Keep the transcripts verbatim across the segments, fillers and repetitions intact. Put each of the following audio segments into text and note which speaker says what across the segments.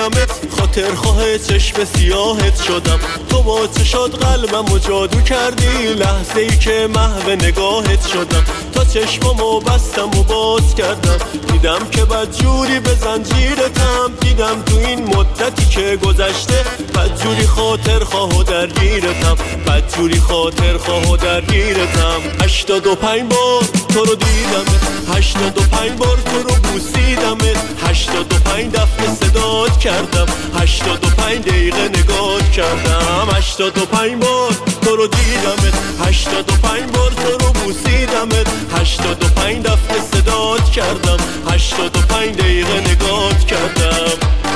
Speaker 1: دیدمت خاطر خواه چشم سیاهت شدم. تو با چشات قلبم و جادو کردی، لحظه ای که محو نگاهت شدم. تا چشمامو بستم و باز کردم، دیدم که بدجوری به زنجیرتم. دیدم تو این مدتی که گذشته بدجوری خاطر خواه و درگیرتم، بدجوری خاطر خواه و درگیرتم. هشتاد و پنج بار تو رو دیدمت، هشتاد و پنج بار تو رو بوسیدمت، هشتاد و پنج دفعه صدات کردم، هشتاد و پنج دقیقه نگات کردم. هشتاد و پنج بار تو رو دیدمت، هشتاد و پنج بار تو رو بوسیدمت، هشتاد و پنج دفعه صدات کردم، هشتاد و پنج دقیقه نگات کردم.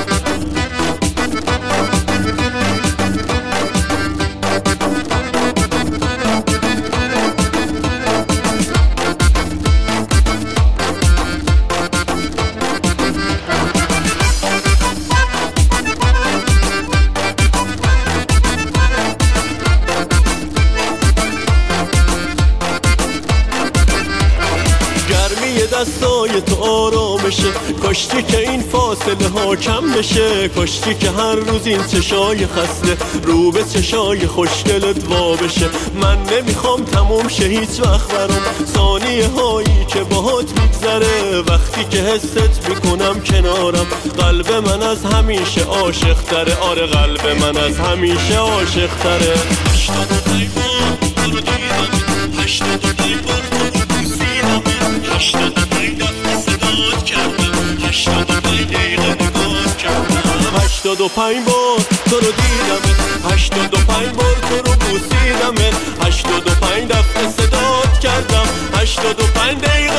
Speaker 1: دستای تو آرامشه، کاشتی که این فاصله ها کم بشه، کاشتی که هر روز این چشای خسته رو به چشای خوشگلت وا بشه. من نمیخوام تموم شه هیچ وقت برام ثانیه هایی که باهات میگذره، وقتی که حست میکنم کنارم قلب من از همیشه عاشق تره. آره قلب من از همیشه عاشق تره. هشتاد و پنج بار تو رو دیدم، هشتاد و پنج بار تو رو بوسیدم، هشتاد و پنج دفعه صدات کردم، هشتاد و پنج دقیقه نگات کردم. هشتاد و پنج بار تو رو دیدم، هشتاد و پنج بار تو رو بوسیدم، هشتاد و پنج دفعه صدات کردم، هشتاد و پنج دقیقه